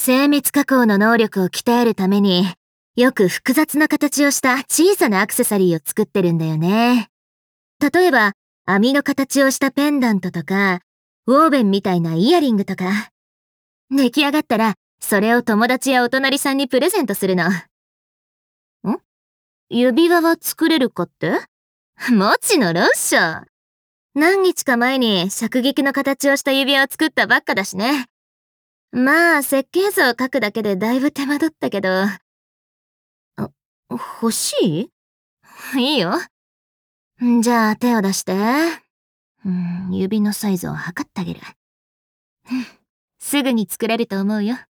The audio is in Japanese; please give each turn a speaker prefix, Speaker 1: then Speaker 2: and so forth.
Speaker 1: 精密加工の能力を鍛えるために、よく複雑な形をした小さなアクセサリーを作ってるんだよね。例えば、網の形をしたペンダントとか、ウォーベンみたいなイヤリングとか。出来上がったら、それを友達やお隣さんにプレゼントするの。指輪は作れるかって？もちろんっしょ。何日か前に尺菊の形をした指輪を作ったばっかだしね。まあ、設計図を書くだけでだいぶ手間取ったけど。欲しい？いいよ。じゃあ手を出して。指のサイズを測ってあげる。すぐに作れると思うよ。